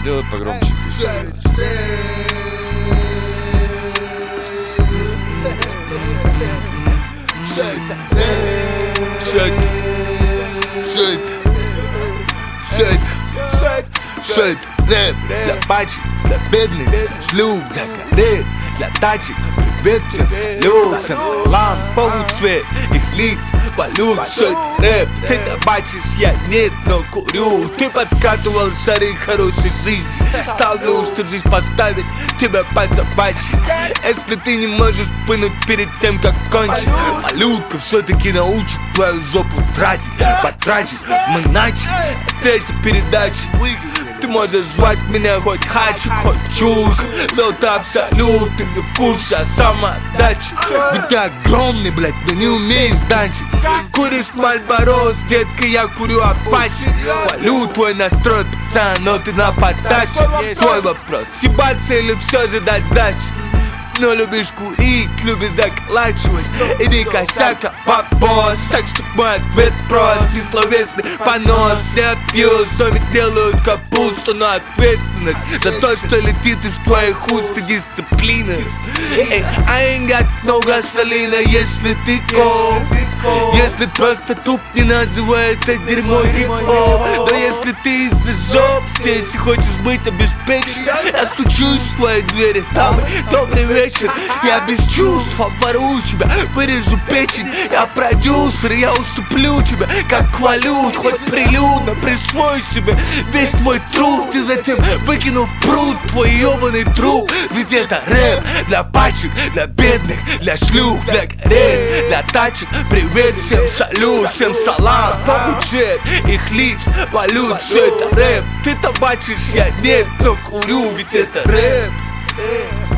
Сделай погромче. Все это рэп для пачек, для бедных, для шлюп, для карет, для тачек. Привет всем, салют, всем салам, полуцвет их лиц, валют. Все это рэп, ты это бачишь, я нет, но курю. Ты подкатывал шары хорошей жизни, ставлю, что жизнь подставит тебя по собачьи. Если ты не можешь вынуть перед тем, как кончить, малютка все-таки научит твою жопу тратить, потратить. Мы начали третью передачу. Ты можешь звать меня хоть Хачик, хоть Чурк, но ты абсолютно не в курсе о самоотдаче. Ведь ты огромный, блядь, но не умеешь данчить. Куришь Мальборо, детка, я курю Апачи. Хвалю твой настрой, пацан, но ты на подаче. Твой вопрос, съебаться или все же дать сдачи? Но любишь курить, любишь заколачивать и не косяка бабос. Так что мой ответ прост, несловесный понос. Не пью, что ведь делают капусту, но ответственность за то, что летит из твоих уст, и дисциплина. I ain't got no gasolina, если ты коп. Если просто туп, не называй это дерьмо хип-хоп. Но если ты из-за жоп здесь и хочешь быть обеспечен, я стучусь в твои двери, там добрый вечер. Я без чувств обворую тебя, вырежу печень. Я продюсер, я уступлю тебя, как валют. Хоть прилюдно присвой себе весь твой труд, и затем выкину в пруд твой ебаный труп. Ведь это рэп для пачек, для бедных, для шлюх, для карет, для тачек. Привет всем, салют, всем салам, похуй цвет их лиц, валют. Все это рэп, ты-то бачишь, я нет, но курю, ведь это рэп.